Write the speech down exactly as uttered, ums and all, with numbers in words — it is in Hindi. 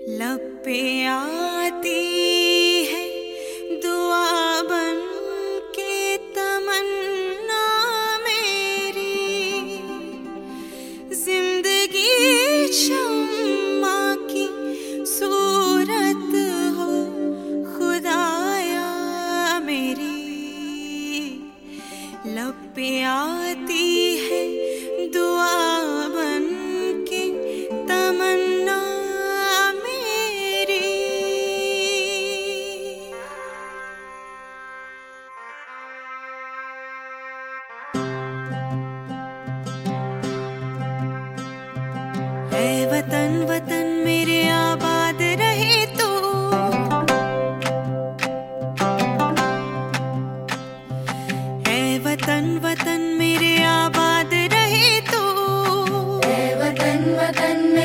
लब पे आती है दुआ बन के तमन्ना मेरी, जिंदगी शम्मा की सूरत हो खुदाया मेरी। लब पे आती है दुआ बन के तमन्ना मेरी। ऐ वतन वतन मेरे आबाद रहे तू, ऐ वतन वतन मेरे आबाद रहे तू, ऐ वतन वतन